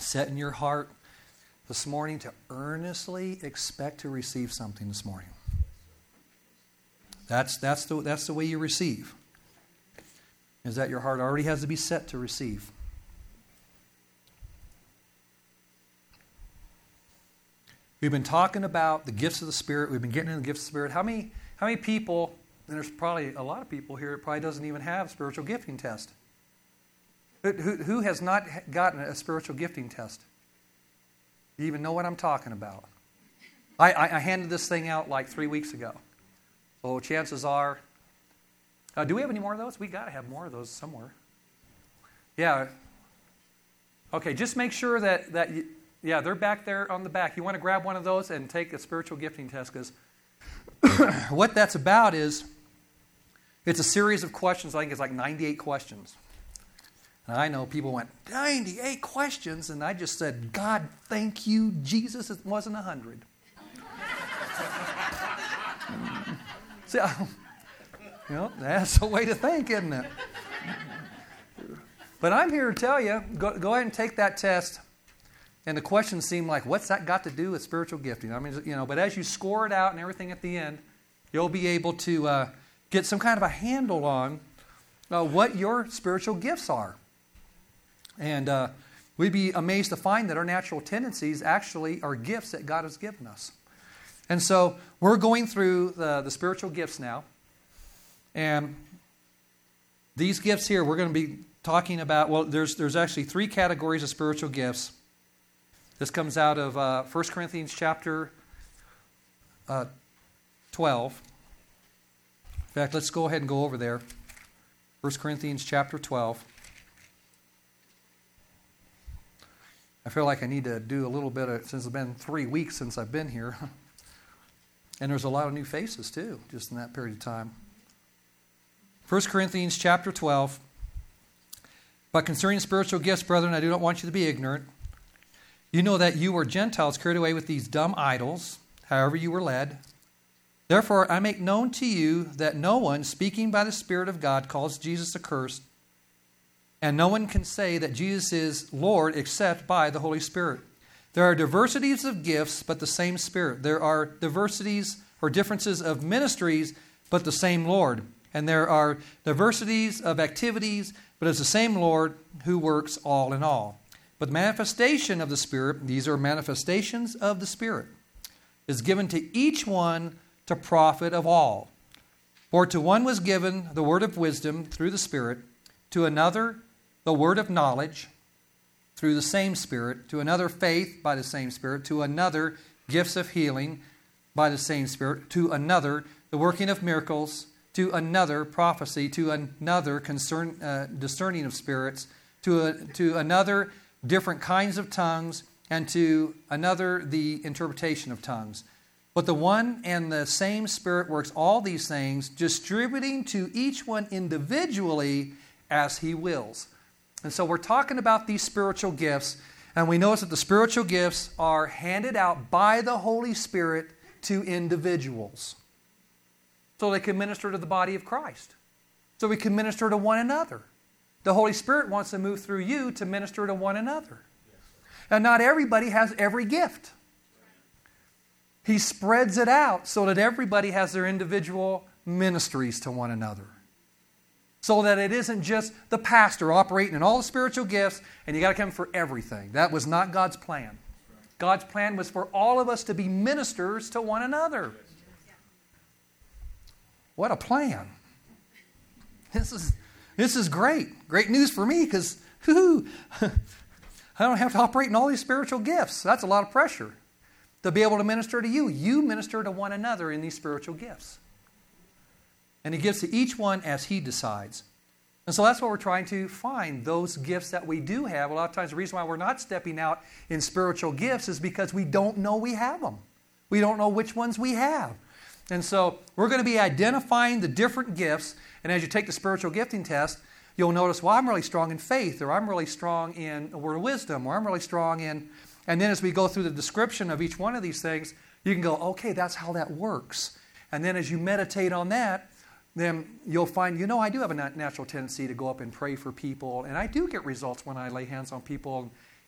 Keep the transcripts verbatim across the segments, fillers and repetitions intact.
set in your heart this morning to earnestly expect to receive something this morning. That's, that's, the, that's the way you receive. Is that your heart already has to be set to receive. We've been talking about the gifts of the Spirit. We've been getting into the gifts of the Spirit. How many, how many people, and there's probably a lot of people here that probably doesn't even have a spiritual gifting test. Who, who, who has not gotten a spiritual gifting test? You even know what I'm talking about. I, I, I handed this thing out like three weeks ago. So chances are, uh, do we have any more of those? We got to have more of those somewhere. Yeah. Okay, just make sure that, that you, yeah, they're back there on the back. You want to grab one of those and take a spiritual gifting test, because what that's about is, it's a series of questions. I think it's like ninety-eight questions. And I know people went, ninety-eight questions? And I just said, God, thank you, Jesus, it wasn't one hundred. See, you know, that's the way to think, isn't it? But I'm here to tell you, go, go ahead and take that test. And the questions seem like, what's that got to do with spiritual gifting? I mean, you know, but as you score it out and everything at the end, you'll be able to uh, get some kind of a handle on uh, what your spiritual gifts are. And uh, we'd be amazed to find that our natural tendencies actually are gifts that God has given us. And so we're going through the, the spiritual gifts now. And these gifts here, we're going to be talking about, well, there's there's actually three categories of spiritual gifts. This comes out of uh, First Corinthians chapter uh, twelve. In fact, let's go ahead and go over there. First Corinthians chapter twelve. I feel like I need to do a little bit of, since it's been three weeks since I've been here. And there's a lot of new faces too, just in that period of time. First Corinthians chapter twelve. But concerning spiritual gifts, brethren, I do not want you to be ignorant. You know that you were Gentiles carried away with these dumb idols, however you were led. Therefore, I make known to you that no one, speaking by the Spirit of God, calls Jesus accursed, and no one can say that Jesus is Lord except by the Holy Spirit. There are diversities of gifts, but the same Spirit. There are diversities or differences of ministries, but the same Lord. And there are diversities of activities, but it's the same Lord who works all in all. But the manifestation of the Spirit, these are manifestations of the Spirit, is given to each one to profit of all. For to one was given the word of wisdom through the Spirit, to another the word of knowledge through the same Spirit, to another faith by the same Spirit, to another gifts of healing by the same Spirit, to another the working of miracles, to another prophecy, to another concern, uh, discerning of spirits, to, a, to another different kinds of tongues, and to another the interpretation of tongues. But the one and the same Spirit works all these things, distributing to each one individually as He wills. And so we're talking about these spiritual gifts, and we notice that the spiritual gifts are handed out by the Holy Spirit to individuals, so they can minister to the body of Christ, so we can minister to one another. The Holy Spirit wants to move through you to minister to one another. And not everybody has every gift. He spreads it out so that everybody has their individual ministries to one another. So that it isn't just the pastor operating in all the spiritual gifts and you got to come for everything. That was not God's plan. God's plan was for all of us to be ministers to one another. What a plan. This is this is great. Great news for me, because I don't have to operate in all these spiritual gifts. That's a lot of pressure. To be able to minister to you. You minister to one another in these spiritual gifts. And He gives to each one as He decides. And so that's what we're trying to find, those gifts that we do have. A lot of times the reason why we're not stepping out in spiritual gifts is because we don't know we have them. We don't know which ones we have. And so we're going to be identifying the different gifts. And as you take the spiritual gifting test, you'll notice, well, I'm really strong in faith, or I'm really strong in a word of wisdom, or I'm really strong in... And then as we go through the description of each one of these things, you can go, okay, that's how that works. And then as you meditate on that, then you'll find, you know, I do have a natural tendency to go up and pray for people. And I do get results when I lay hands on people.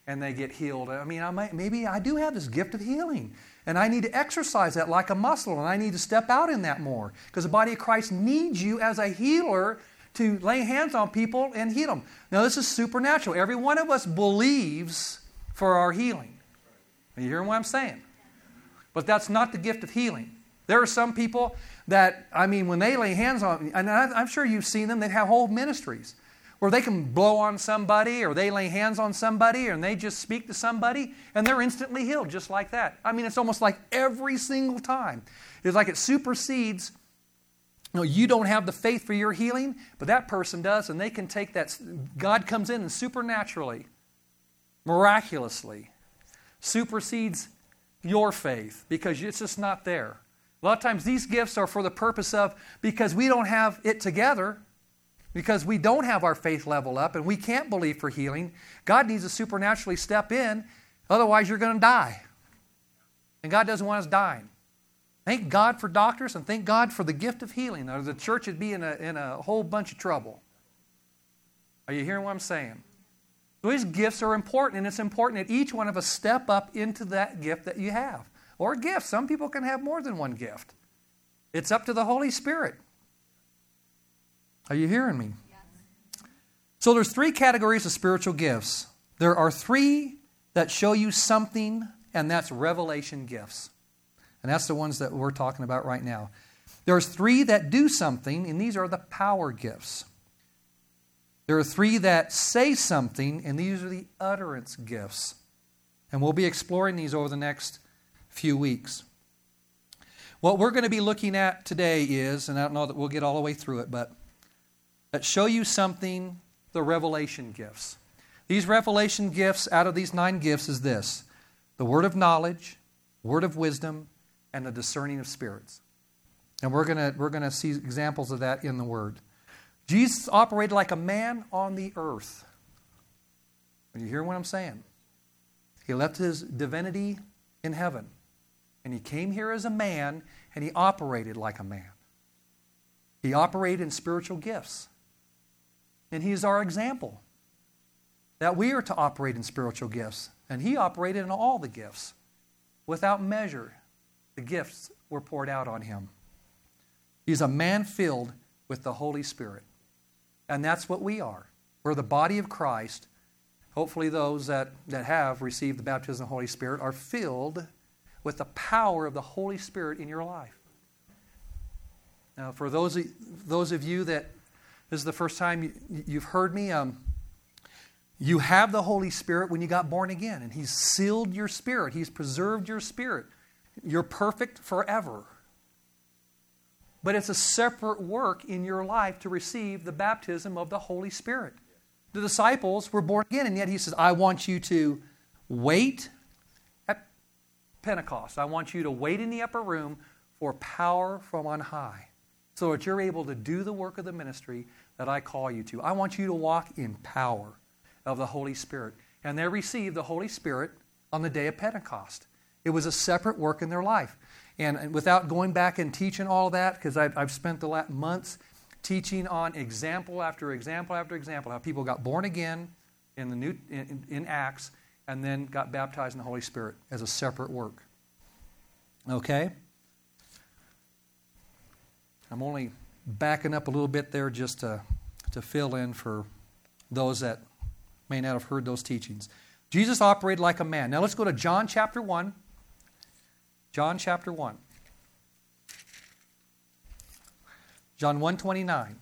and they get healed. I mean, I might, maybe I do have this gift of healing, and I need to exercise that like a muscle, and I need to step out in that more, because the body of Christ needs you as a healer to lay hands on people and heal them. Now, this is supernatural. Every one of us believes for our healing. Are you hearing what I'm saying? But that's not the gift of healing. There are some people that, I mean, when they lay hands on, and I'm sure you've seen them, they have whole ministries where they can blow on somebody, or they lay hands on somebody, and they just speak to somebody, and they're instantly healed just like that. I mean, it's almost like every single time. It's like it supersedes. You know, you don't have the faith for your healing, but that person does, and they can take that. God comes in and supernaturally, miraculously, supersedes your faith because it's just not there. A lot of times these gifts are for the purpose of, because we don't have it together, because we don't have our faith level up and we can't believe for healing, God needs to supernaturally step in, otherwise you're going to die. And God doesn't want us dying. Thank God for doctors and thank God for the gift of healing, or the church would be in a, in a whole bunch of trouble. Are you hearing what I'm saying? These gifts are important, and it's important that each one of us step up into that gift that you have. Or gifts. Some people can have more than one gift. It's up to the Holy Spirit. Are you hearing me? Yes. So there's three categories of spiritual gifts. There are three that show you something, and that's revelation gifts. And that's the ones that we're talking about right now. There's three that do something, and these are the power gifts. There are three that say something, and these are the utterance gifts. And we'll be exploring these over the next few weeks. What we're going to be looking at today is, and I don't know that we'll get all the way through it, but that show you something, the revelation gifts. These revelation gifts out of these nine gifts is this: the word of knowledge, word of wisdom, and the discerning of spirits. And we're going to we're going to see examples of that in the Word. Jesus operated like a man on the earth. Are you hearing what I'm saying? He left his divinity in heaven, and he came here as a man, and he operated like a man. He operated in spiritual gifts. And he is our example that we are to operate in spiritual gifts. And he operated in all the gifts. Without measure, the gifts were poured out on him. He's a man filled with the Holy Spirit. And that's what we are. We're the body of Christ. Hopefully those that, that have received the baptism of the Holy Spirit are filled with the power of the Holy Spirit in your life. Now, for those of, those of you that this is the first time you, you've heard me, um, you have the Holy Spirit when you got born again, and He's sealed your spirit. He's preserved your spirit. You're perfect forever. But it's a separate work in your life to receive the baptism of the Holy Spirit. The disciples were born again, and yet He says, I want you to wait at Pentecost. I want you to wait in the upper room for power from on high, so that you're able to do the work of the ministry that I call you to. I want you to walk in power of the Holy Spirit. And they received the Holy Spirit on the day of Pentecost. It was a separate work in their life. And, and without going back and teaching all that, because I've, I've spent the last months teaching on example after example after example, how people got born again in the new in, in Acts, and then got baptized in the Holy Spirit as a separate work. Okay? I'm only backing up a little bit there just to, to fill in for those that may not have heard those teachings. Jesus operated like a man. Now let's go to John chapter one. John chapter one. John one twenty-nine.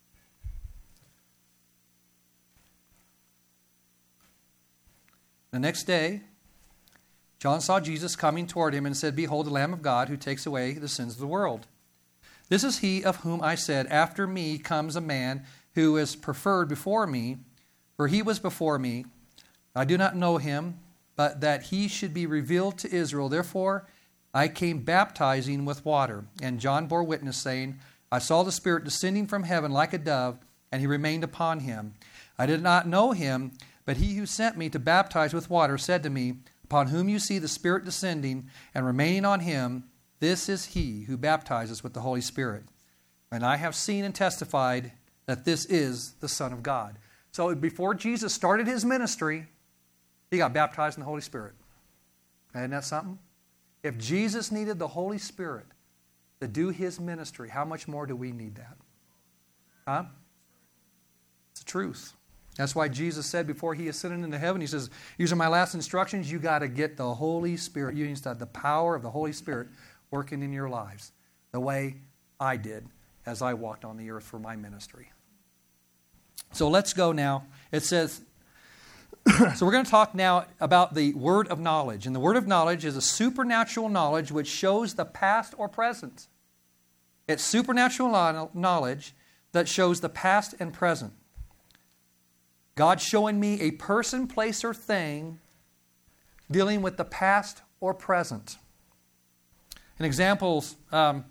The next day, John saw Jesus coming toward him and said, Behold, the Lamb of God who takes away the sins of the world. This is he of whom I said, After me comes a man who is preferred before me, for he was before me. I do not know him, but that he should be revealed to Israel. Therefore I came baptizing with water. And John bore witness, saying, I saw the Spirit descending from heaven like a dove, and he remained upon him. I did not know him, but he who sent me to baptize with water said to me, Upon whom you see the Spirit descending and remaining on him, this is he who baptizes with the Holy Spirit. And I have seen and testified that this is the Son of God. So before Jesus started his ministry, He got baptized in the Holy Spirit. Isn't that something? If Jesus needed the Holy Spirit to do His ministry, how much more do we need that? Huh? It's the truth. That's why Jesus said before He ascended into heaven, He says, these are my last instructions. You got to get the Holy Spirit. You need to have the power of the Holy Spirit working in your lives the way I did as I walked on the earth for my ministry. So let's go now. It says, so we're going to talk now about the word of knowledge. And the word of knowledge is a supernatural knowledge which shows the past or present. It's supernatural knowledge that shows the past and present. God showing me a person, place, or thing dealing with the past or present. And examples, um,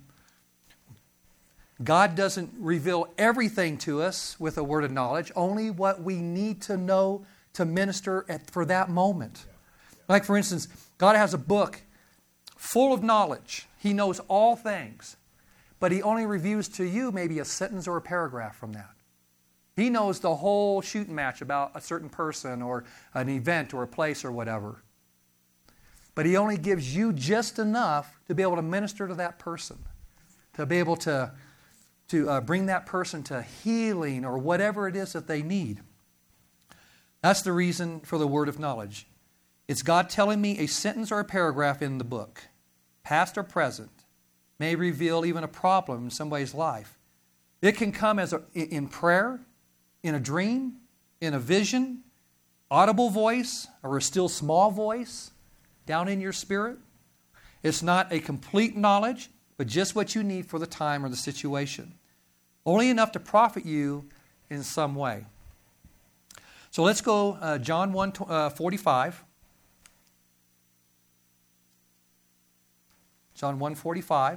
God doesn't reveal everything to us with a word of knowledge, only what we need to know to minister at, for that moment. Like for instance, God has a book full of knowledge. He knows all things, but He only reveals to you maybe a sentence or a paragraph from that. He knows the whole shooting match about a certain person or an event or a place or whatever. But He only gives you just enough to be able to minister to that person, to be able to, to uh, bring that person to healing or whatever it is that they need. That's the reason for the word of knowledge. It's God telling me a sentence or a paragraph in the book, past or present, may reveal even a problem in somebody's life. It can come as a, in prayer, in a dream, in a vision, audible voice, or a still small voice down in your spirit. It's not a complete knowledge, but just what you need for the time or the situation. Only enough to profit you in some way. So let's go uh, John one forty-five. John one forty-five.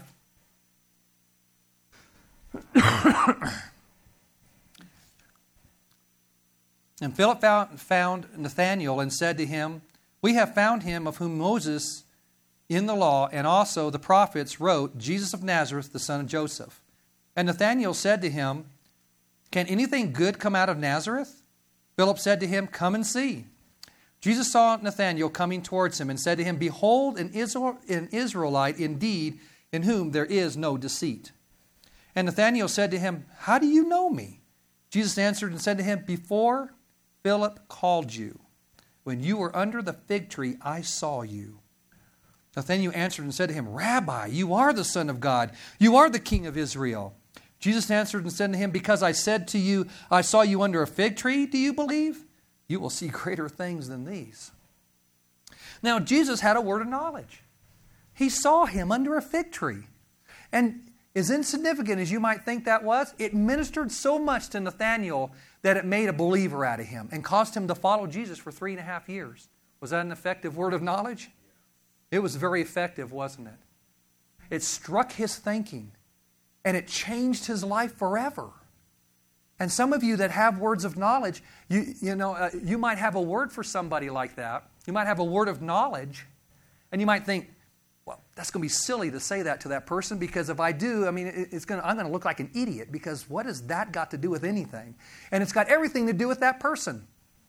And Philip found, found Nathanael and said to him, we have found him of whom Moses in the law and also the prophets wrote, Jesus of Nazareth, the son of Joseph. And Nathanael said to him, can anything good come out of Nazareth? Philip said to him, come and see. Jesus saw Nathanael coming towards him and said to him, behold, an, Israel, an Israelite indeed, in whom there is no deceit. And Nathanael said to him, how do you know me? Jesus answered and said to him, before Philip called you, when you were under the fig tree, I saw you. Nathanael answered and said to him, Rabbi, you are the Son of God. You are the King of Israel. Jesus answered and said to him, because I said to you, I saw you under a fig tree, do you believe? You will see greater things than these. Now, Jesus had a word of knowledge. He saw him under a fig tree. And as insignificant as you might think that was, it ministered so much to Nathanael that it made a believer out of him and caused him to follow Jesus for three and a half years. Was that an effective word of knowledge? It was very effective, wasn't it? It struck his thinking. And it changed his life forever. And some of you that have words of knowledge, you, you know, uh, you might have a word for somebody like that. You might have a word of knowledge. And you might think, well, that's going to be silly to say that to that person because if I do, I mean, it, it's going to, I'm going to look like an idiot because what has that got to do with anything? And it's got everything to do with that person.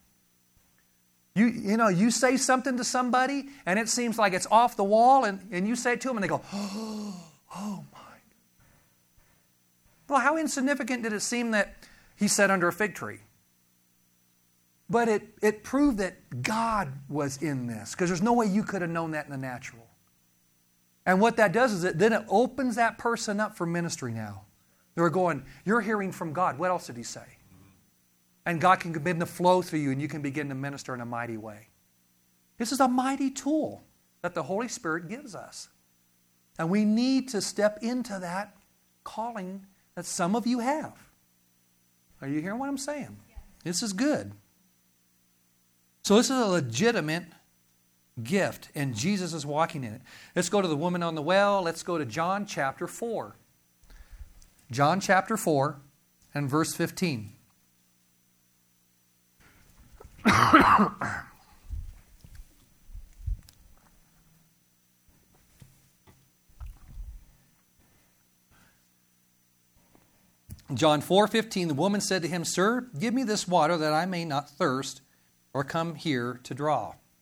You, you know, you say something to somebody and it seems like it's off the wall and, and you say it to them and they go, oh, oh my. Well, how insignificant did it seem that he sat under a fig tree? But it, it proved that God was in this because there's no way you could have known that in the natural. And what that does is it then it opens that person up for ministry now. They're going, you're hearing from God. What else did He say? And God can begin to flow through you and you can begin to minister in a mighty way. This is a mighty tool that the Holy Spirit gives us. And we need to step into that calling that some of you have. Are you hearing what I'm saying? Yes. This is good. So this is a legitimate gift, and Jesus is walking in it. Let's go to the woman on the well. Let's go to John chapter four. John chapter four and verse fifteen. John four fifteen, the woman said to him, Sir, give me this water that I may not thirst or come here to draw.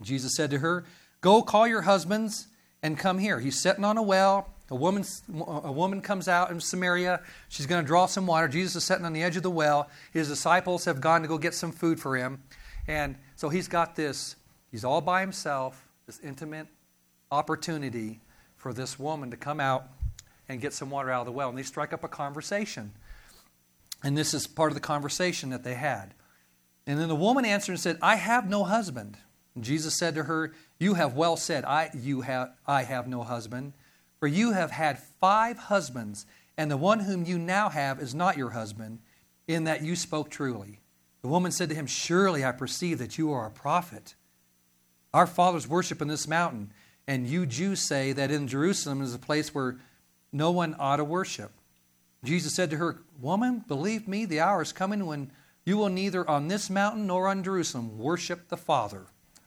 Jesus said to her, go call your husbands and come here. He's sitting on a well. A woman, a woman comes out in Samaria. She's going to draw some water. Jesus is sitting on the edge of the well. His disciples have gone to go get some food for him. And so he's got this, he's all by himself, this intimate opportunity for this woman to come out and get some water out of the well. And they strike up a conversation. And this is part of the conversation that they had. And then the woman answered and said, I have no husband. And Jesus said to her, you have well said, I, you have, I have no husband. For you have had five husbands, and the one whom you now have is not your husband, in that you spoke truly. The woman said to him, surely I perceive that you are a prophet. Our fathers worship in this mountain, and you Jews say that in Jerusalem is a place where no one ought to worship. Jesus said to her, woman, believe me, the hour is coming when you will neither on this mountain nor on Jerusalem worship the Father.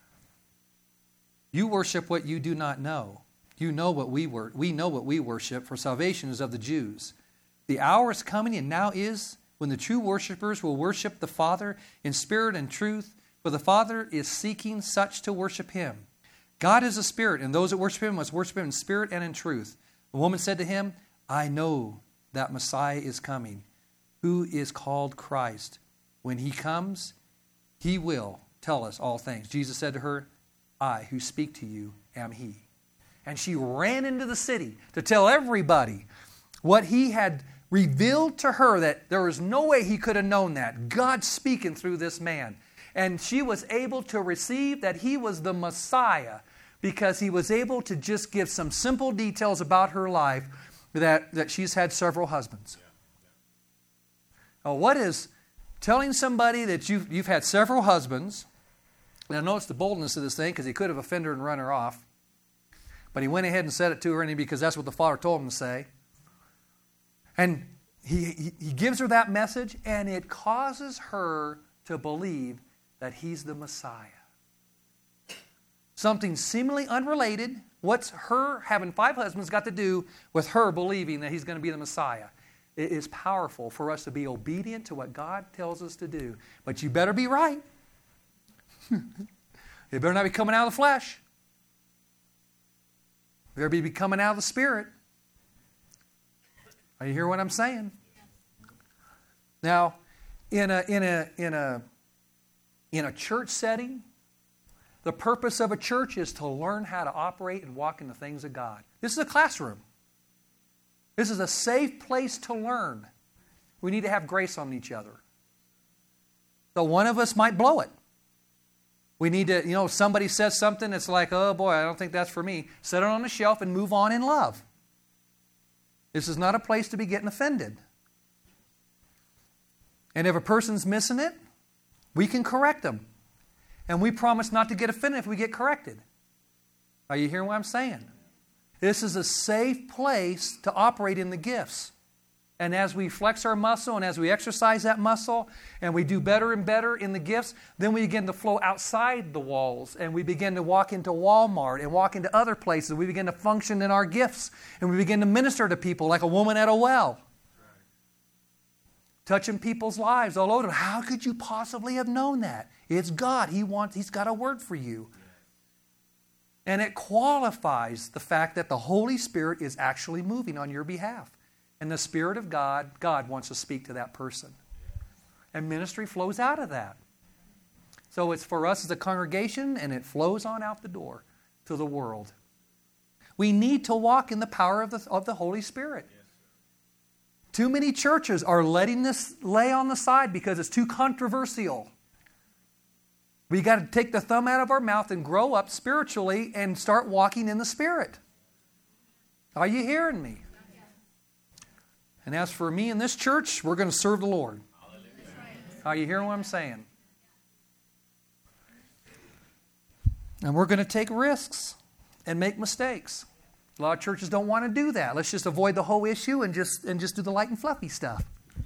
You worship what you do not know. You know what we wor- we know what we worship, for salvation is of the Jews. The hour is coming, and now is, when the true worshipers will worship the Father in spirit and truth, for the Father is seeking such to worship him. God is a spirit, and those that worship him must worship him in spirit and in truth. The woman said to him, I know that Messiah is coming, who is called Christ. When he comes, he will tell us all things. Jesus said to her, I who speak to you am he. And she ran into the city to tell everybody what he had revealed to her, that there was no way he could have known that. God speaking through this man. And she was able to receive that he was the Messiah because he was able to just give some simple details about her life that, that she's had several husbands. Now, what is telling somebody that you've, you've had several husbands? And I notice the boldness of this thing because he could have offended her and run her off. But he went ahead and said it to her anyway because that's what the Father told him to say. And he, he, he gives her that message, and it causes her to believe that he's the Messiah. Something seemingly unrelated. What's her having five husbands got to do with her believing that he's going to be the Messiah? It is powerful for us to be obedient to what God tells us to do. But you better be right. You better not be coming out of the flesh. You better be coming out of the Spirit. Are you hearing what I'm saying? Now, in a in a in a in a church setting, the purpose of a church is to learn how to operate and walk in the things of God. This is a classroom. This is a safe place to learn. We need to have grace on each other. So one of us might blow it. We need to, you know, if somebody says something that's like, oh boy, I don't think that's for me. Set it on the shelf and move on in love. This is not a place to be getting offended. And if a person's missing it, we can correct them. And we promise not to get offended if we get corrected. Are you hearing what I'm saying? This is a safe place to operate in the gifts. And as we flex our muscle and as we exercise that muscle and we do better and better in the gifts, then we begin to flow outside the walls and we begin to walk into Walmart and walk into other places. We begin to function in our gifts and we begin to minister to people like a woman at a well. Touching people's lives all over them. How could you possibly have known that? It's God. He wants, He's got a word for you. And it qualifies the fact that the Holy Spirit is actually moving on your behalf. And the Spirit of God, God wants to speak to that person. And ministry flows out of that. So it's for us as a congregation, and it flows on out the door to the world. We need to walk in the power of the, of the Holy Spirit. Too many churches are letting this lay on the side because it's too controversial. We got to take the thumb out of our mouth and grow up spiritually and start walking in the Spirit. Are you hearing me? And as for me in this church, we're going to serve the Lord. Are you hearing what I'm saying? And we're going to take risks and make mistakes. A lot of churches don't want to do that. Let's just avoid the whole issue and just and just do the light and fluffy stuff.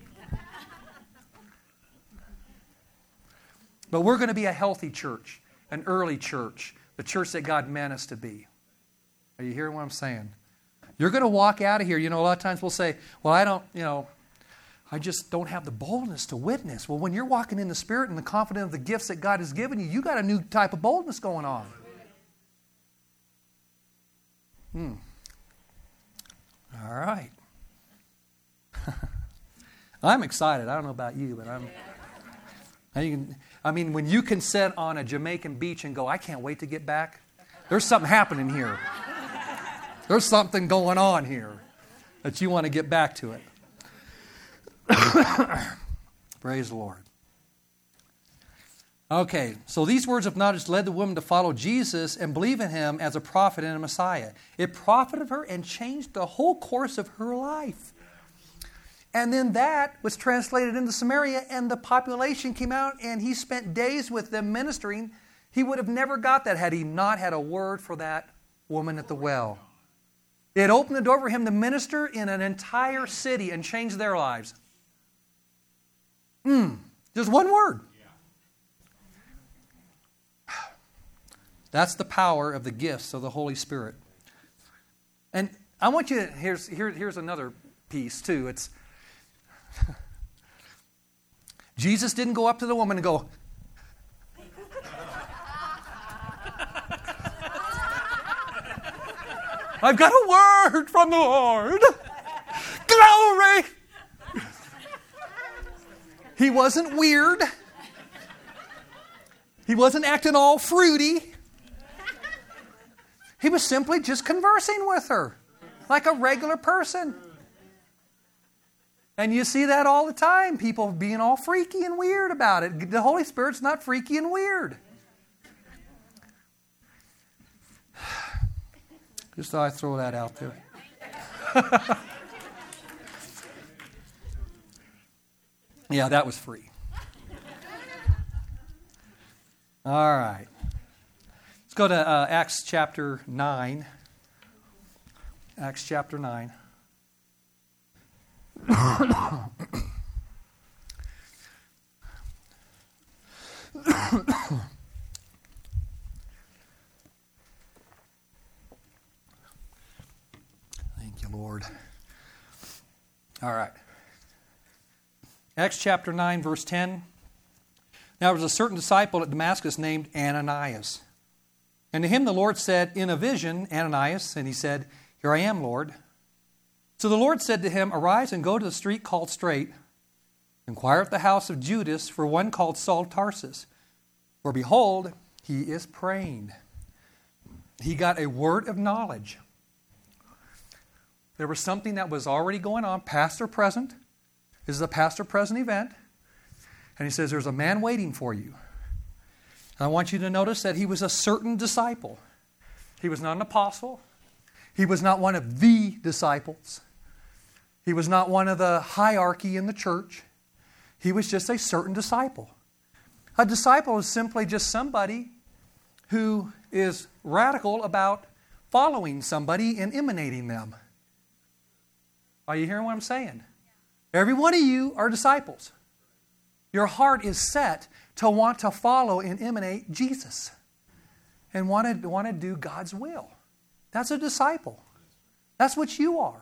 But we're going to be a healthy church, an early church, the church that God meant us to be. Are you hearing what I'm saying? You're going to walk out of here. You know, a lot of times we'll say, well, I don't, you know, I just don't have the boldness to witness. Well, when you're walking in the Spirit and the confidence of the gifts that God has given you, you got a new type of boldness going on. Hmm. All right. I'm excited. I don't know about you, but I'm. I, can, I mean, when you can sit on a Jamaican beach and go, I can't wait to get back, there's something happening here. There's something going on here that you want to get back to it. Praise the Lord. Okay, so these words of knowledge led the woman to follow Jesus and believe in him as a prophet and a Messiah. It profited her and changed the whole course of her life. And then that was translated into Samaria, and the population came out, and he spent days with them ministering. He would have never got that had he not had a word for that woman at the well. It opened the door for him to minister in an entire city and change their lives. Mm, just one word. That's the power of the gifts of the Holy Spirit. And I want you to, here's, here, here's another piece too. It's, Jesus didn't go up to the woman and go, I've got a word from the Lord. Glory! He wasn't weird. He wasn't acting all fruity. He was simply just conversing with her like a regular person. And you see that all the time, people being all freaky and weird about it. The Holy Spirit's not freaky and weird. Just thought I'd throw that out there. Yeah, that was free. All right. Let's go to uh, Acts chapter nine. Acts chapter nine. Thank you, Lord. All right. Acts chapter nine, verse ten. Now there was a certain disciple at Damascus named Ananias. And to him the Lord said in a vision, Ananias, and he said, Here I am, Lord. So the Lord said to him, Arise and go to the street called Straight. Inquire at the house of Judas for one called Saul of Tarsus. For behold, he is praying. He got a word of knowledge. There was something that was already going on, past or present. This is a past or present event. And he says, there's a man waiting for you. And I want you to notice that he was a certain disciple. He was not an apostle. He was not one of the disciples. He was not one of the hierarchy in the church. He was just a certain disciple. A disciple is simply just somebody who is radical about following somebody and imitating them. Are you hearing what I'm saying? Every one of you are disciples. Your heart is set to want to follow and imitate Jesus and want to, want to do God's will. That's a disciple. That's what you are.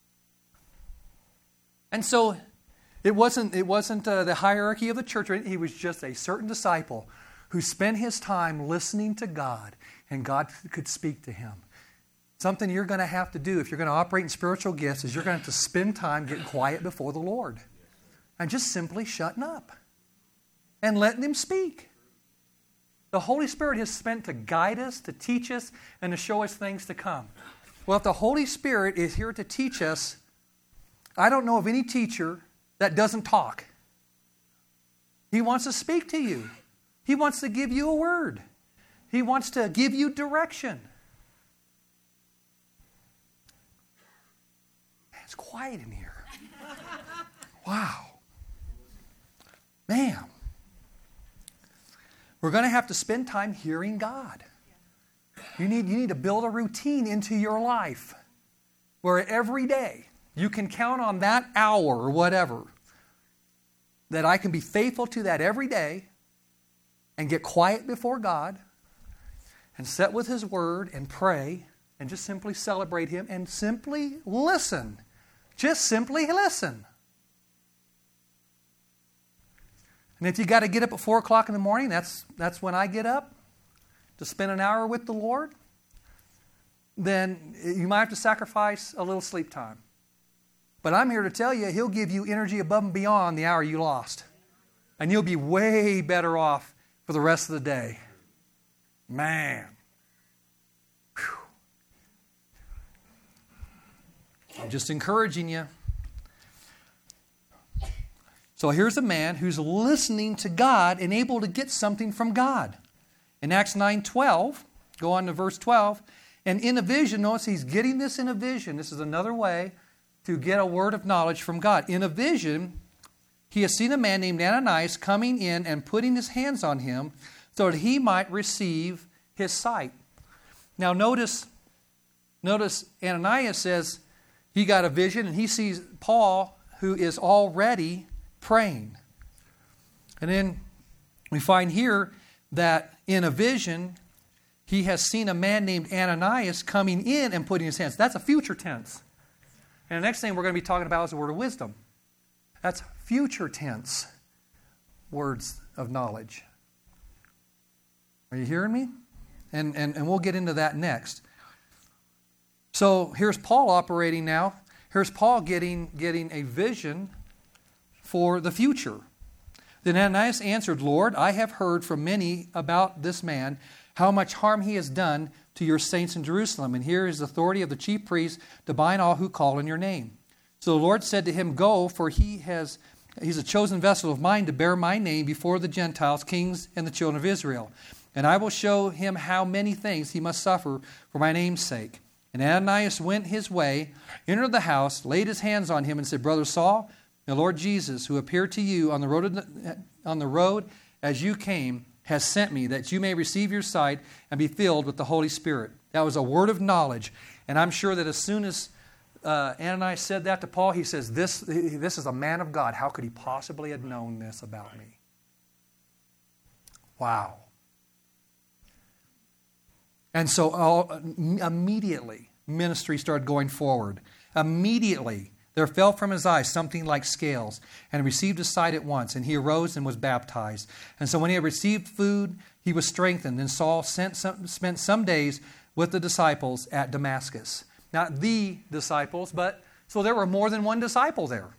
And so it wasn't, it wasn't uh, the hierarchy of the church. He was just a certain disciple who spent his time listening to God, and God could speak to him. Something you're going to have to do if you're going to operate in spiritual gifts is you're going to have to spend time getting quiet before the Lord and just simply shutting up and letting Him speak. The Holy Spirit is spent to guide us, to teach us, and to show us things to come. Well, if the Holy Spirit is here to teach us, I don't know of any teacher that doesn't talk. He wants to speak to you. He wants to give you a word. He wants to give you direction. It's quiet in here. Wow. Man. We're going to have to spend time hearing God. You need, you need to build a routine into your life where every day you can count on that hour or whatever, that I can be faithful to that every day and get quiet before God and sit with His Word and pray and just simply celebrate Him and simply listen. Just simply listen. And if you got to get up at four o'clock in the morning, that's, that's when I get up to spend an hour with the Lord. then you might have to sacrifice a little sleep time. But I'm here to tell you, He'll give you energy above and beyond the hour you lost. And you'll be way better off for the rest of the day. Man. Whew. I'm just encouraging you. So here's a man who's listening to God and able to get something from God. In Acts nine twelve, go on to verse twelve, and in a vision, notice he's getting this in a vision. This is another way to get a word of knowledge from God. In a vision, he has seen a man named Ananias coming in and putting his hands on him so that he might receive his sight. Now notice, notice Ananias says he got a vision and he sees Paul, who is already praying. And then we find here that in a vision, he has seen a man named Ananias coming in and putting his hands. That's a future tense. And the next thing we're going to be talking about is the word of wisdom. That's future tense words of knowledge. Are you hearing me? And, and, and we'll get into that next. So here's Paul operating now. Here's Paul getting, getting a vision for the future. Then Ananias answered, Lord, I have heard from many about this man, how much harm he has done to your saints in Jerusalem. And here is the authority of the chief priests to bind all who call on your name. So the Lord said to him, Go, for he has he's a chosen vessel of mine to bear my name before the Gentiles, kings, and the children of Israel. And I will show him how many things he must suffer for my name's sake. And Ananias went his way, entered the house, laid his hands on him, and said, Brother Saul, the Lord Jesus, who appeared to you on the road on the road as you came, has sent me, that you may receive your sight and be filled with the Holy Spirit. That was a word of knowledge. And I'm sure that as soon as uh, Ananias said that to Paul, he says, this, this is a man of God. How could he possibly have known this about me? Wow. And so all, immediately, ministry started going forward. Immediately, there fell from his eyes something like scales, and he received his sight at once, and he arose and was baptized. And so when he had received food, he was strengthened, and Saul sent some, spent some days with the disciples at Damascus. Not the disciples, but so there were more than one disciple there.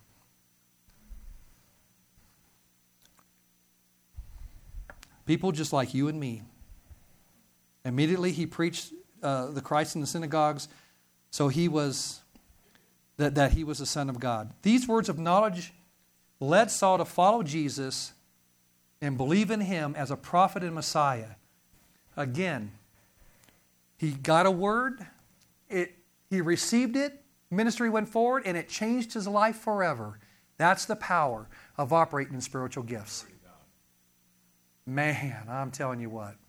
People just like you and me. Immediately he preached uh, the Christ in the synagogues, so he was... That, that he was the Son of God. These words of knowledge led Saul to follow Jesus and believe in him as a prophet and Messiah. Again, he got a word, it, he received it, ministry went forward, and it changed his life forever. That's the power of operating in spiritual gifts. Man, I'm telling you what.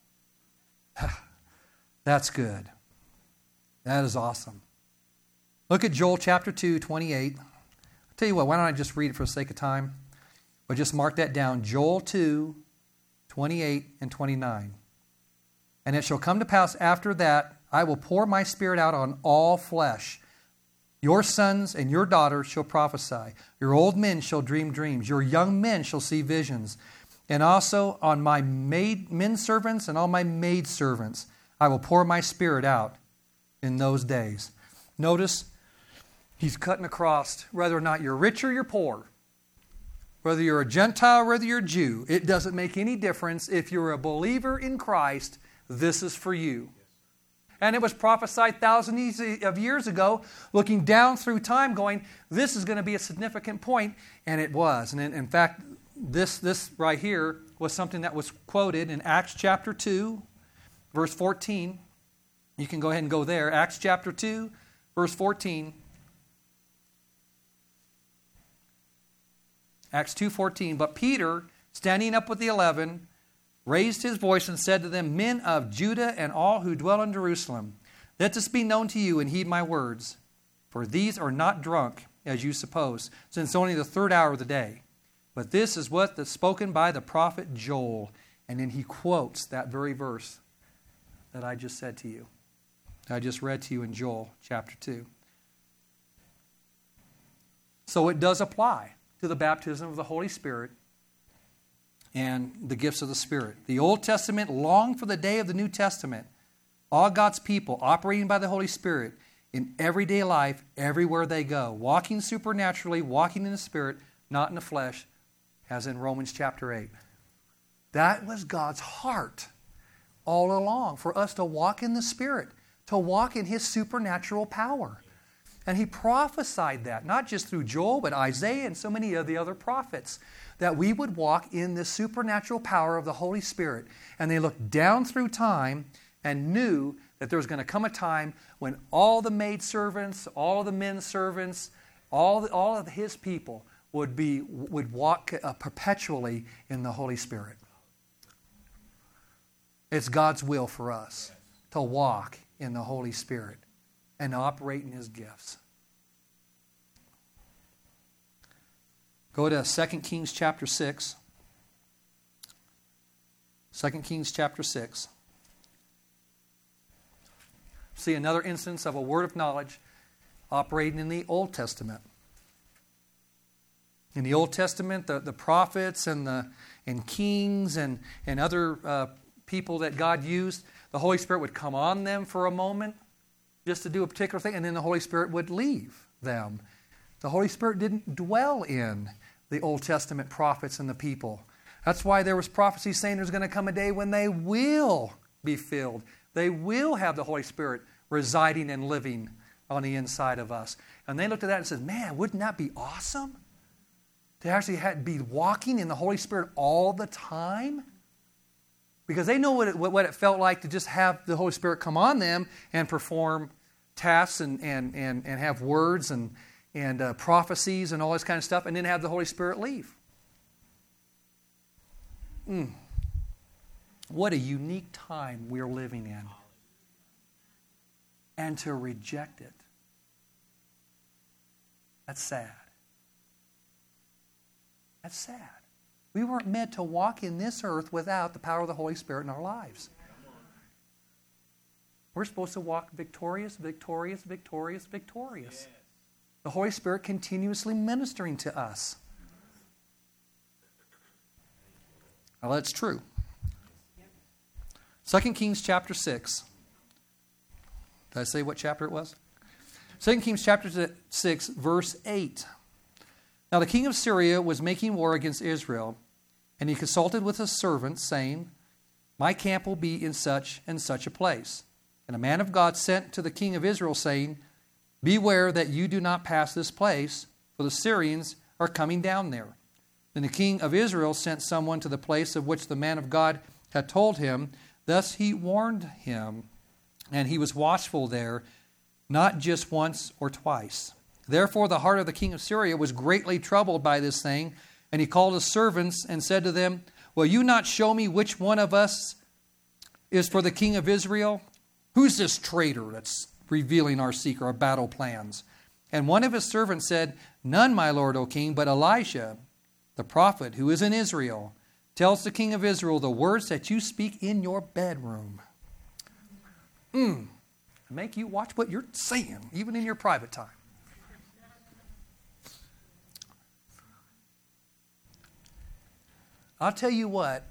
That's good. That is awesome. Look at Joel chapter two, twenty-eight. I'll tell you what, why don't I just read it for the sake of time? But just mark that down. Joel two, twenty-eight and twenty-nine. And it shall come to pass after that, I will pour my Spirit out on all flesh. Your sons and your daughters shall prophesy. Your old men shall dream dreams. Your young men shall see visions. And also on my maid, men servants and all my maid servants, I will pour my Spirit out in those days. Notice, he's cutting across whether or not you're rich or you're poor, whether you're a Gentile or whether you're a Jew. It doesn't make any difference. If you're a believer in Christ, this is for you. And it was prophesied thousands of years ago, looking down through time, going, this is going to be a significant point, and it was. And in, in fact, this, this right here was something that was quoted in Acts chapter two, verse fourteen. You can go ahead and go there. Acts chapter two, verse fourteen. Acts two fourteen. But Peter, standing up with the eleven, raised his voice and said to them, Men of Judah and all who dwell in Jerusalem, let this be known to you and heed my words. For these are not drunk, as you suppose, since only the third hour of the day. But this is what is spoken by the prophet Joel. And then he quotes that very verse that I just said to you. I just read to you in Joel chapter two. So it does apply to the baptism of the Holy Spirit and the gifts of the Spirit. The Old Testament longed for the day of the New Testament All God's people operating by the Holy Spirit in everyday life, everywhere they go, walking supernaturally, walking in the Spirit, not in the flesh, as in Romans chapter eight. That was God's heart all along, for us to walk in the Spirit, to walk in His supernatural power. And He prophesied that, not just through Joel, but Isaiah and so many of the other prophets, that we would walk in the supernatural power of the Holy Spirit. And they looked down through time and knew that there was going to come a time when all the maidservants, all the men servants, all, the, all of His people would be would walk uh, perpetually in the Holy Spirit. It's God's will for us to walk in the Holy Spirit and operate in His gifts. Go to Second Kings chapter six. Second Kings chapter six. See another instance of a word of knowledge operating in the Old Testament. In the Old Testament, the, the prophets and the and kings and, and other uh, people that God used, the Holy Spirit would come on them for a moment just to do a particular thing, and then the Holy Spirit would leave them. The Holy Spirit didn't dwell in the Old Testament prophets and the people. That's why there was prophecy saying there's going to come a day when they will be filled. They will have the Holy Spirit residing and living on the inside of us. And they looked at that and said, man, wouldn't that be awesome? To actually have, be walking in the Holy Spirit all the time? Because they know what it, what it felt like to just have the Holy Spirit come on them and perform tasks and, and, and, and have words and, and uh, prophecies and all this kind of stuff, and then have the Holy Spirit leave. Mm. What a unique time we're living in. And to reject it. That's sad. That's sad. We weren't meant to walk in this earth without the power of the Holy Spirit in our lives. We're supposed to walk victorious, victorious, victorious, victorious. The Holy Spirit continuously ministering to us. Now that's true. Second Kings chapter six. Did I say what chapter it was? Second Kings chapter six, verse eight. Now the king of Syria was making war against Israel, and he consulted with his servants, saying, my camp will be in such and such a place. And a man of God sent to the king of Israel, saying, beware that you do not pass this place, for the Syrians are coming down there. Then the king of Israel sent someone to the place of which the man of God had told him. Thus he warned him, and he was watchful there, not just once or twice. Therefore the heart of the king of Syria was greatly troubled by this thing, and he called his servants and said to them, will you not show me which one of us is for the king of Israel? Who's this traitor that's revealing our secret, our battle plans? And one of his servants said, none, my lord, O king, but Elisha, the prophet who is in Israel, tells the king of Israel the words that you speak in your bedroom. Mm. Make you watch what you're saying, even in your private time. I'll tell you what,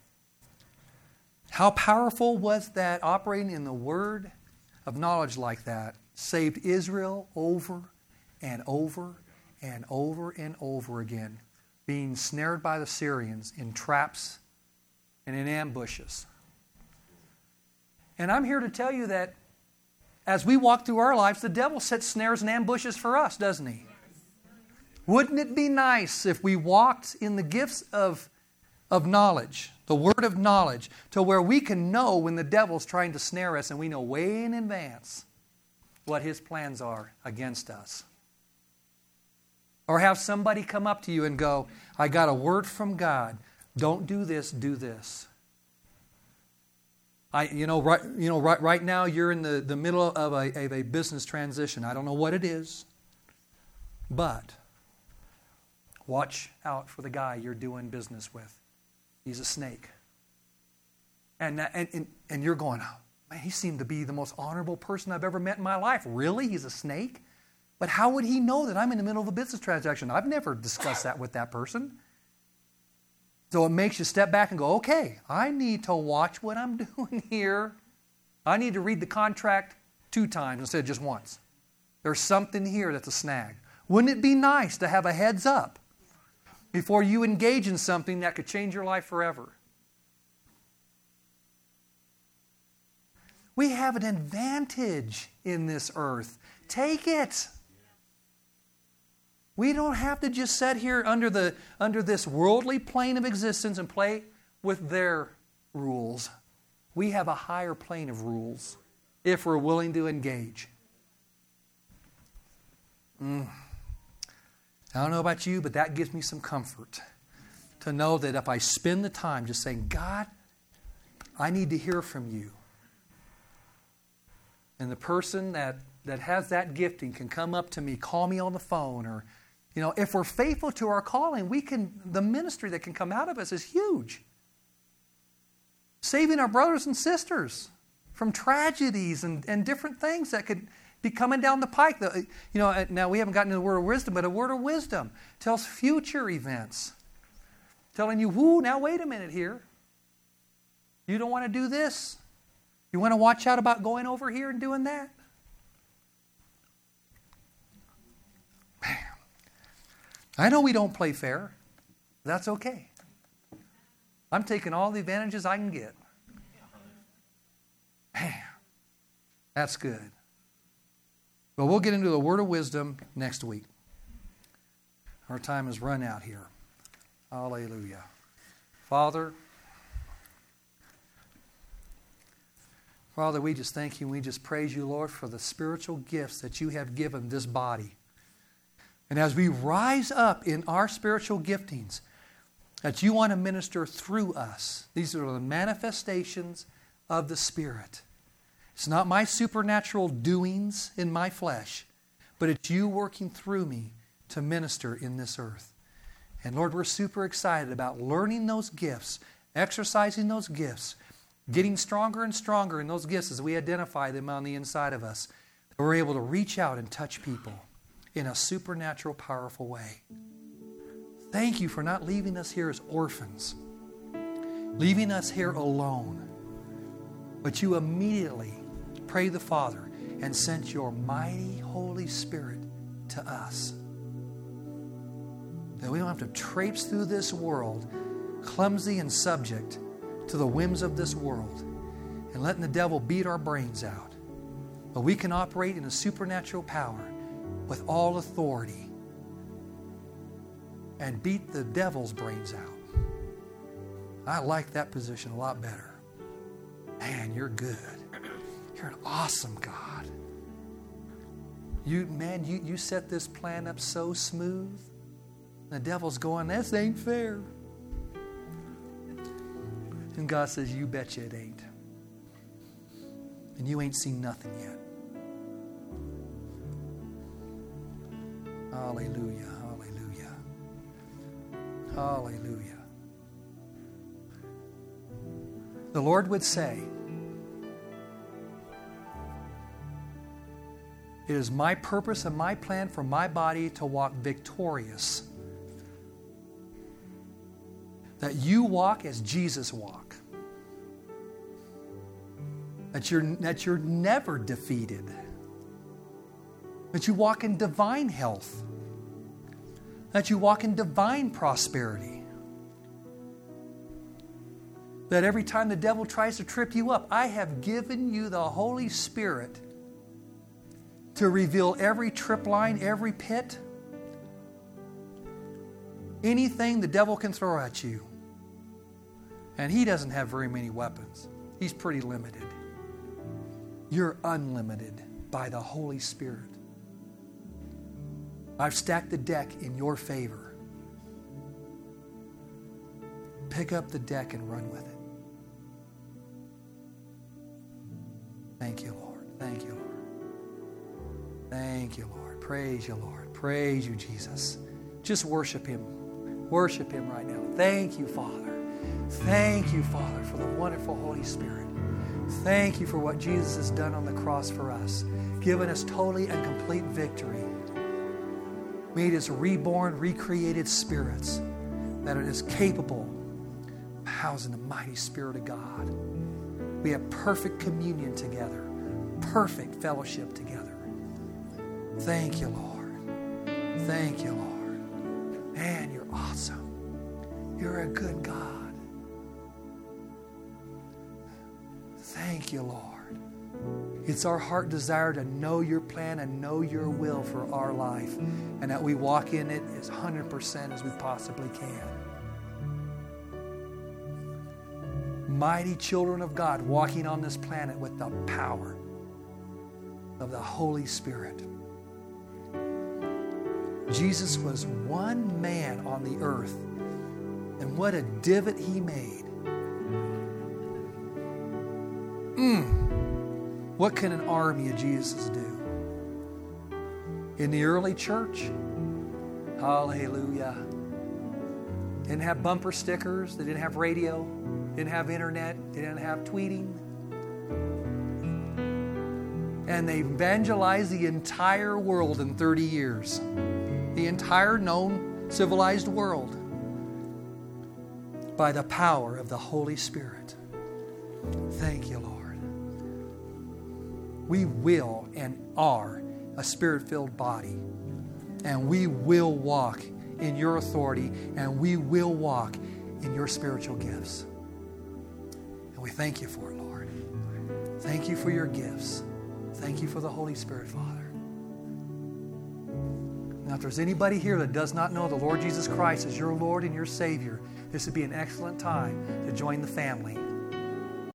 how powerful was that operating in the word of knowledge like that? Saved Israel over and over and over and over again, being snared by the Syrians in traps and in ambushes. And I'm here to tell you that as we walk through our lives, the devil sets snares and ambushes for us, doesn't he? Wouldn't it be nice if we walked in the gifts of of knowledge, the word of knowledge, to where we can know when the devil's trying to snare us and we know way in advance what his plans are against us. Or have somebody come up to you and go, I got a word from God. Don't do this, do this. I, you know, right, you know, right, right now you're in the, the middle of a, of a business transition. I don't know what it is, but watch out for the guy you're doing business with. He's a snake. And, and, and, and you're going, oh, man, he seemed to be the most honorable person I've ever met in my life. Really? He's a snake? But how would he know that I'm in the middle of a business transaction? I've never discussed that with that person. So it makes you step back and go, okay, I need to watch what I'm doing here. I need to read the contract two times instead of just once. There's something here that's a snag. Wouldn't it be nice to have a heads up before you engage in something that could change your life forever? We have an advantage in this earth. Take it. We don't have to just sit here under the under this worldly plane of existence and play with their rules. We have a higher plane of rules if we're willing to engage. Mm. I don't know about you, but that gives me some comfort to know that if I spend the time just saying, God, I need to hear from you. And the person that, that has that gifting can come up to me, call me on the phone, or, you know, if we're faithful to our calling, we can, the ministry that can come out of us is huge. Saving our brothers and sisters from tragedies and, and different things that could be coming down the pike. The, you know, now we haven't gotten to the word of wisdom, but a word of wisdom tells future events. Telling you, whoo, now wait a minute here. You don't want to do this. You want to watch out about going over here and doing that? Man, I know we don't play fair. That's okay. I'm taking all the advantages I can get. Man, that's good. But we'll get into the word of wisdom next week. Our time has run out here. Hallelujah. Father, Father, we just thank you and we just praise you, Lord, for the spiritual gifts that you have given this body. And as we rise up in our spiritual giftings, that you want to minister through us. These are the manifestations of the Spirit. It's not my supernatural doings in my flesh, but it's you working through me to minister in this earth. And Lord, we're super excited about learning those gifts, exercising those gifts, getting stronger and stronger in those gifts as we identify them on the inside of us. That we're able to reach out and touch people in a supernatural, powerful way. Thank you for not leaving us here as orphans, leaving us here alone. But you immediately prayed the Father and sent your mighty Holy Spirit to us. That we don't have to traipse through this world, clumsy and subject to the whims of this world, and letting the devil beat our brains out. But we can operate in a supernatural power with all authority and beat the devil's brains out. I like that position a lot better. Man, you're good. You're an awesome God. You, man, you, you set this plan up so smooth. The devil's going, this ain't fair. And God says, you betcha it ain't. And you ain't seen nothing yet. Hallelujah. Hallelujah. The Lord would say, it is my purpose and my plan for my body to walk victorious. That you walk as Jesus walked. That you're, that you're never defeated. That you walk in divine health. That you walk in divine prosperity. That every time the devil tries to trip you up, I have given you the Holy Spirit to reveal every trip line, every pit, anything the devil can throw at you. And he doesn't have very many weapons. He's pretty limited. You're unlimited by the Holy Spirit. I've stacked the deck in your favor. Pick up the deck and run with it. Thank you, Lord. Thank you, Lord. Thank you, Lord. Praise you, Lord. Praise you, Jesus. Just worship Him. Worship Him right now. Thank you, Father. Thank you, Father, for the wonderful Holy Spirit. Thank you for what Jesus has done on the cross for us, giving us totally and complete victory. Made us reborn, recreated spirits that are as capable of housing the mighty Spirit of God. We have perfect communion together, perfect fellowship together. Thank you, Lord. Thank you, Lord. Man, you're awesome. You're a good God. Thank you, Lord. It's our heart desire to know your plan and know your will for our life, and that we walk in it as one hundred percent as we possibly can. Mighty children of God walking on this planet with the power of the Holy Spirit. Jesus was one man on the earth, and what a divot he made. Mm. What can an army of Jesus do? In the early church, hallelujah, didn't have bumper stickers, they didn't have radio, didn't have internet, they didn't have tweeting. And they evangelized the entire world in thirty years. The entire known civilized world by the power of the Holy Spirit. Thank you, Lord. We will and are a Spirit-filled body. And we will walk in your authority, and we will walk in your spiritual gifts. And we thank you for it, Lord. Thank you for your gifts. Thank you for the Holy Spirit, Father. Now, if there's anybody here that does not know the Lord Jesus Christ as your Lord and your Savior, this would be an excellent time to join the family.